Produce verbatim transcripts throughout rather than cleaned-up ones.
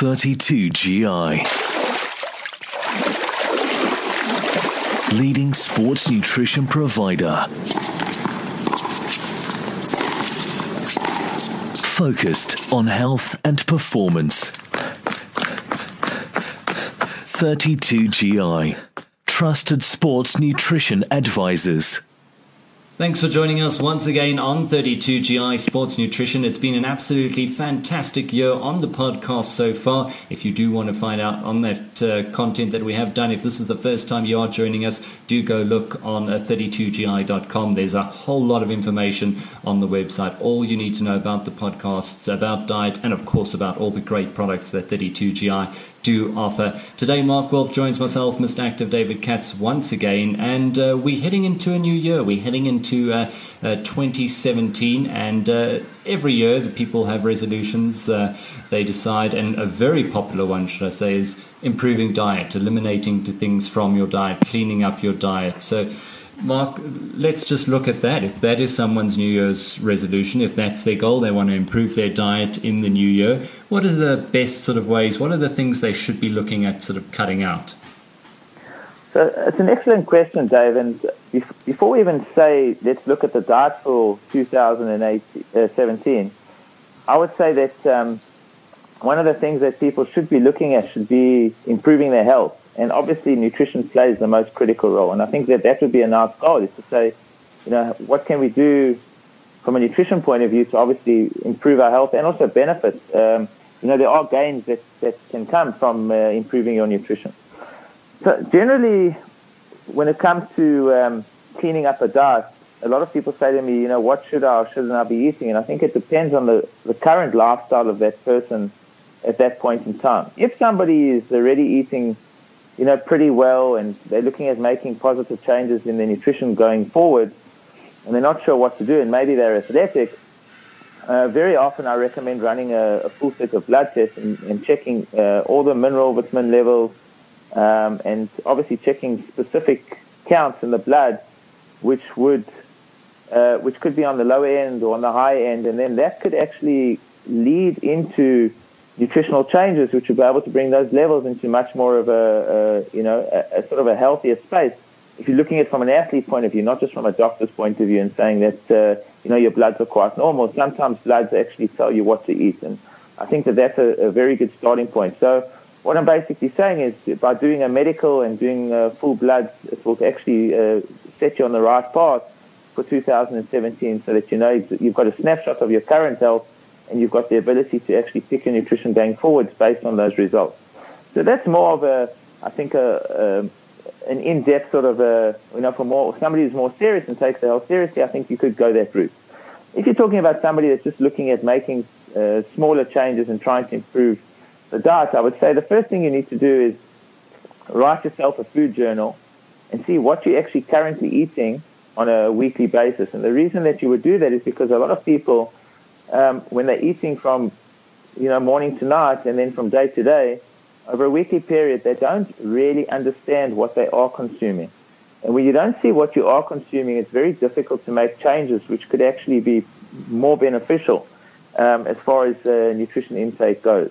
thirty-two G I. Leading sports nutrition provider. Focused on health and performance. thirty-two G I. Trusted sports nutrition advisors. Thanks for joining us once again on thirty-two G I Sports Nutrition. It's been an absolutely fantastic year on the podcast so far. If you do want to find out on that uh, content that we have done, if this is the first time you are joining us, do go look on uh, thirty-two G I dot com. There's a whole lot of information on the website. All you need to know about the podcasts, about diet, and of course about all the great products that thirty-two G I do offer. Today, Mark Wolf joins myself, Mister Active David Katz, once again, and uh, we're heading into a new year. We're heading into uh, uh, twenty seventeen, and uh, every year the people have resolutions. Uh, they decide, and a very popular one, should I say, is improving diet, eliminating things from your diet, cleaning up your diet. So, Mark, let's just look at that. If that is someone's New Year's resolution, if that's their goal, they want to improve their diet in the new year, what are the best sort of ways, what are the things they should be looking at sort of cutting out? So it's an excellent question, Dave. And before we even say, let's look at the diet for two thousand seventeen, I would say that um, one of the things that people should be looking at should be improving their health. And obviously, nutrition plays the most critical role. And I think that that would be a nice goal, is to say, you know, what can we do from a nutrition point of view to obviously improve our health and also benefit. Um, you know, there are gains that, that can come from uh, improving your nutrition. So generally, when it comes to um, cleaning up a diet, a lot of people say to me, you know, what should I or shouldn't I be eating? And I think it depends on the, the current lifestyle of that person at that point in time. If somebody is already eating, you know, pretty well, and they're looking at making positive changes in their nutrition going forward, and they're not sure what to do, and maybe they're athletic, uh, very often I recommend running a, a full set of blood tests and, and checking uh, all the mineral, vitamin levels, um, and obviously checking specific counts in the blood, which would, uh, which could be on the low end or on the high end, and then that could actually lead into nutritional changes, which will be able to bring those levels into much more of a, a you know, a, a sort of a healthier space. If you're looking at it from an athlete point of view, not just from a doctor's point of view, and saying that, uh, you know, your bloods are quite normal. Sometimes bloods actually tell you what to eat. And I think that that's a, a very good starting point. So what I'm basically saying is, by doing a medical and doing uh, full bloods, it will actually uh, set you on the right path for two thousand seventeen, so that you know you've got a snapshot of your current health, and you've got the ability to actually pick your nutrition going forwards based on those results. So that's more of a, I think, a, a an in-depth sort of a, you know, for more somebody who's more serious and takes their health seriously, I think you could go that route. If you're talking about somebody that's just looking at making uh, smaller changes and trying to improve the diet, I would say the first thing you need to do is write yourself a food journal and see what you're actually currently eating on a weekly basis. And the reason that you would do that is because a lot of people, Um, when they're eating from, you know, morning to night and then from day to day, over a weekly period, they don't really understand what they are consuming. And when you don't see what you are consuming, it's very difficult to make changes which could actually be more beneficial um, as far as uh, nutrition intake goes.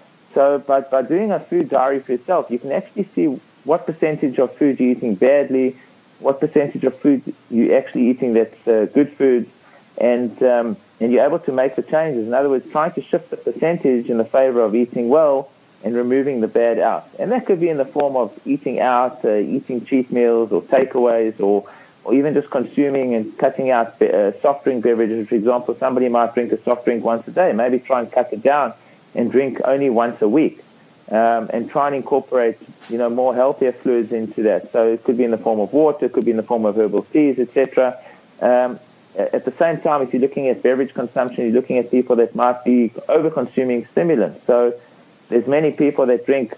So by, by doing a food diary for yourself, you can actually see what percentage of food you're eating badly, what percentage of food you're actually eating that's uh, good food, and um, and you're able to make the changes. In other words, trying to shift the percentage in the favor of eating well and removing the bad out. And that could be in the form of eating out, uh, eating cheat meals or takeaways, or, or even just consuming and cutting out uh, soft drink beverages. For example, somebody might drink a soft drink once a day. Maybe try and cut it down and drink only once a week, um, and try and incorporate, you know, more healthier fluids into that. So it could be in the form of water, it could be in the form of herbal teas, et cetera. Um, At the same time, if you're looking at beverage consumption, you're looking at people that might be over-consuming stimulants. So there's many people that drink,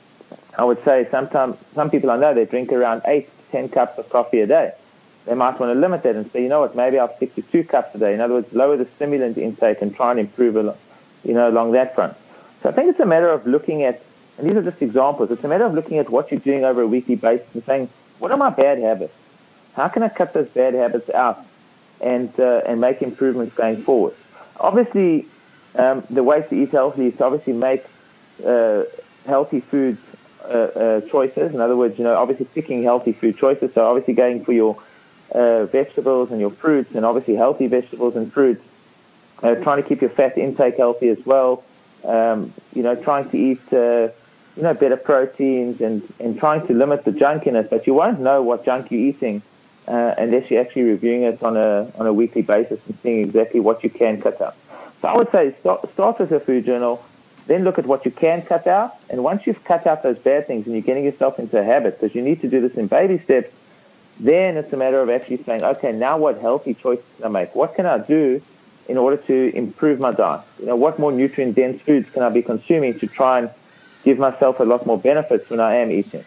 I would say, sometimes some people I know, they drink around eight to ten cups of coffee a day. They might want to limit that and say, you know what, maybe I'll stick to two cups a day. In other words, lower the stimulant intake and try and improve, you know, along that front. So I think it's a matter of looking at, and these are just examples, it's a matter of looking at what you're doing over a weekly basis and saying, what are my bad habits? How can I cut those bad habits out and uh, and make improvements going forward? Obviously, um, the way to eat healthy is to obviously make uh, healthy food uh, uh, choices. In other words, you know, obviously picking healthy food choices. So obviously going for your uh, vegetables and your fruits, and obviously healthy vegetables and fruits. Uh, trying to keep your fat intake healthy as well. Um, you know, trying to eat, uh, you know, better proteins and, and trying to limit the junk in it. But you won't know what junk you're eating uh, unless you're actually reviewing it on a on a weekly basis and seeing exactly what you can cut out. So I would say start, start with a food journal, then look at what you can cut out. And once you've cut out those bad things and you're getting yourself into a habit, because you need to do this in baby steps, then it's a matter of actually saying, okay, now what healthy choices can I make? What can I do in order to improve my diet? You know, what more nutrient-dense foods can I be consuming to try and give myself a lot more benefits when I am eating?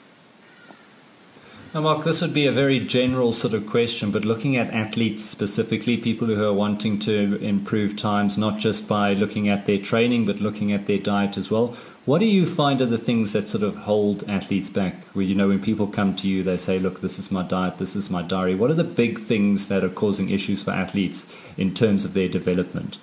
Now, Mark, this would be a very general sort of question, but looking at athletes specifically, people who are wanting to improve times, not just by looking at their training, but looking at their diet as well, what do you find are the things that sort of hold athletes back? Where, you know, when people come to you, they say, look, this is my diet, this is my diary. What are the big things that are causing issues for athletes in terms of their development?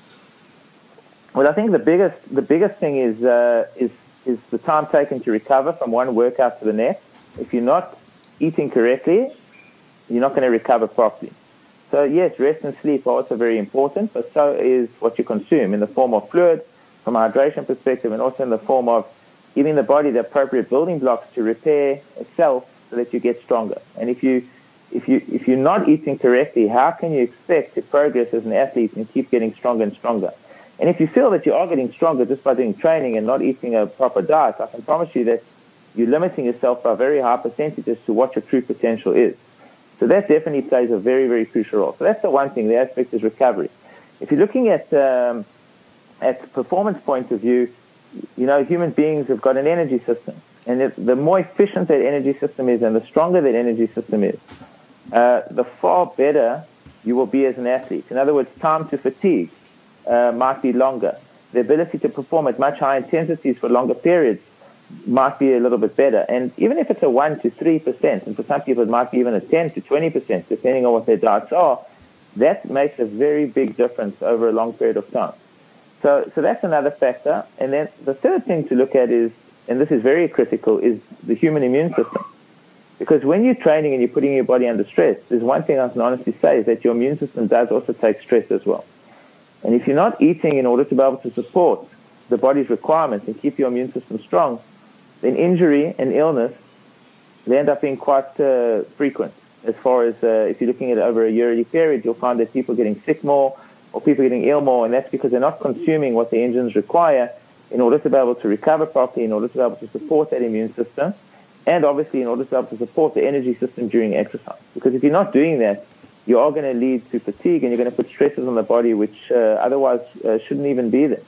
Well, I think the biggest the biggest thing is uh, is is the time taken to recover from one workout to the next. If you're not eating correctly, you're not going to recover properly. So yes, rest and sleep are also very important, but so is what you consume in the form of fluid, from a hydration perspective, and also in the form of giving the body the appropriate building blocks to repair itself so that you get stronger. And if you if you if you're not eating correctly, how can you expect to progress as an athlete and keep getting stronger and stronger? And if you feel that you are getting stronger just by doing training and not eating a proper diet, I can promise you that you're limiting yourself by very high percentages to what your true potential is. So that definitely plays a very, very crucial role. So that's the one thing. The aspect is recovery. If you're looking at um, at performance point of view, you know, human beings have got an energy system. And it, the more efficient that energy system is and the stronger that energy system is, uh, the far better you will be as an athlete. In other words, time to fatigue uh, might be longer. The ability to perform at much higher intensities for longer periods might be a little bit better. And even if it's a one to three percent, and for some people it might be even a ten to twenty percent, depending on what their diets are, that makes a very big difference over a long period of time. So, so that's another factor. And then the third thing to look at is, and this is very critical, is the human immune system. Because when you're training and you're putting your body under stress, there's one thing I can honestly say is that your immune system does also take stress as well. And if you're not eating in order to be able to support the body's requirements and keep your immune system strong, then injury and illness, they end up being quite uh, frequent. As far as uh, if you're looking at it over a yearly period, you'll find that people are getting sick more or people are getting ill more, and that's because they're not consuming what the engines require in order to be able to recover properly, in order to be able to support that immune system, and obviously in order to be able to support the energy system during exercise. Because if you're not doing that, you are going to lead to fatigue and you're going to put stresses on the body which uh, otherwise uh, shouldn't even be there.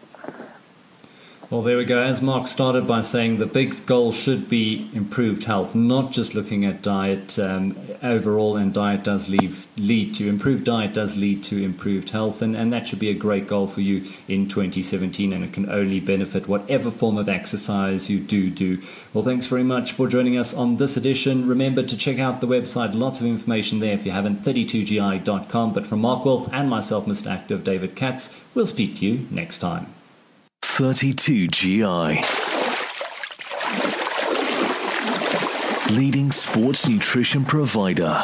Well, there we go. As Mark started by saying, the big goal should be improved health, not just looking at diet um, overall, and diet does leave, lead to, improved diet does lead to improved health, and, and that should be a great goal for you in twenty seventeen, and it can only benefit whatever form of exercise you do do. Well, thanks very much for joining us on this edition. Remember to check out the website, lots of information there if you haven't, thirty-two G I dot com. But from Mark Wolf and myself, Mister Active David Katz, we'll speak to you next time. thirty-two G I. Leading sports nutrition provider.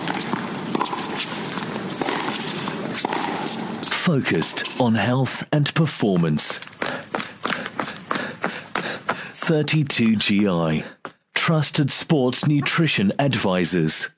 Focused on health and performance. thirty-two G I. Trusted sports nutrition advisors.